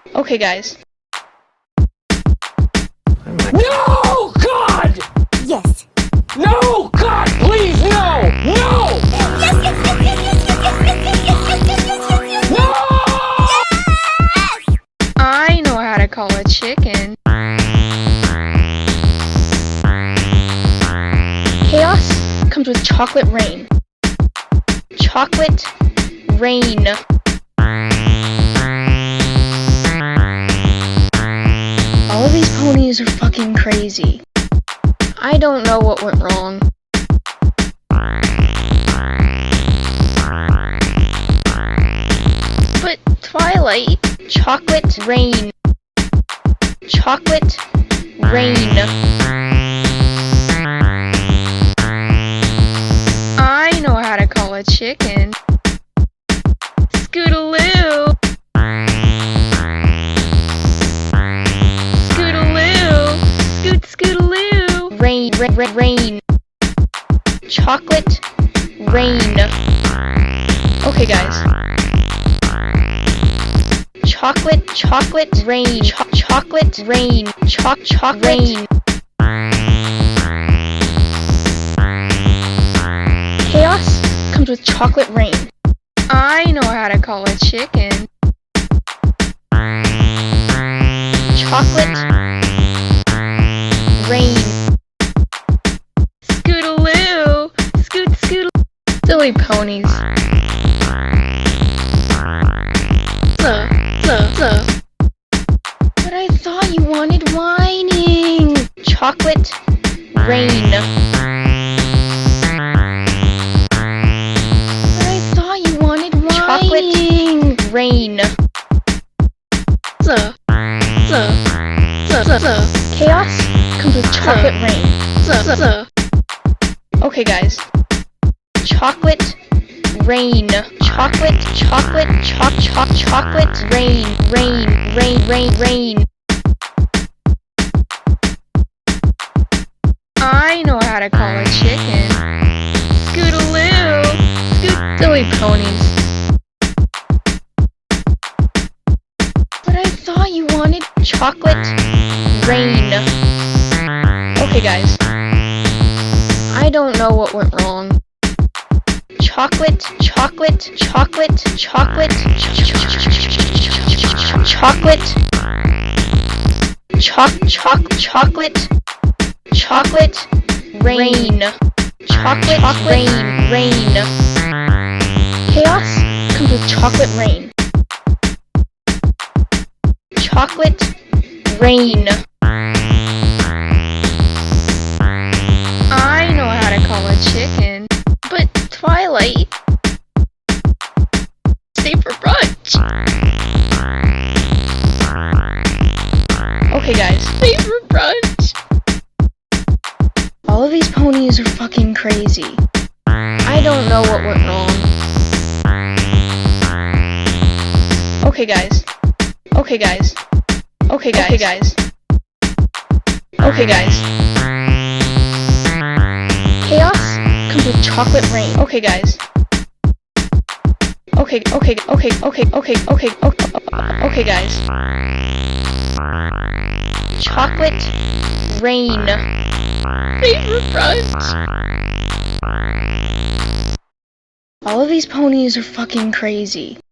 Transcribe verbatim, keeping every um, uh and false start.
Okay, guys. No, God! Yes. No, God, please, no! No! Yes, yes, yes, yes, yes, yes, yes, yes, yes, yes, yes, yes, yes, No! yes! I know how to call a chicken. Chaos comes with chocolate rain. Chocolate rain. All of these ponies are fucking crazy. I don't know what went wrong. But Twilight, chocolate rain. Chocolate rain. I know how to call a chicken. Scootaloo. Scootaloo. Scoot scootaloo. Rain, rain, rain, rain. Chocolate rain. Okay, guys. Chocolate, chocolate rain. Cho chocolate rain. Choc choc rain. Chaos comes with chocolate rain. I know how to call a chicken. Chocolate rain. Scootaloo. Scoot scootaloo. Silly ponies. Zuh, zuh, zuh. But I thought you wanted whining. Chocolate rain. But I thought you wanted whining. Chocolate rain. Zuh, zuh, zuh, zuh, zuh. Chaos comes with chocolate rain. Zuh, zuh, zuh. Okay, guys. Chocolate rain. Chocolate, chocolate, choc, choc, chocolate rain, rain, rain, rain, rain. I know how to call a chicken. Scootaloo. Scoot silly ponies. But I thought you wanted chocolate rain. Okay, guys. I don't know what went wrong. Chocolate, chocolate, chocolate, chocolate, chocolate, choc, choc, chocolate, chocolate, rain, chocolate, rain, rain. Chaos comes with chocolate rain. Chocolate rain. I know how to call a chicken. But Twilight, stay for brunch. Okay, guys, stay for brunch. All of these ponies are fucking crazy. I don't know what went wrong. Okay, guys. Okay, guys. Okay, guys. Okay, guys. Okay, guys. Chaos comes with chocolate rain. Okay, guys. Okay, okay, okay, okay, okay, okay, okay, okay, guys. Chocolate rain. Favorite brunch. All of these ponies are fucking crazy.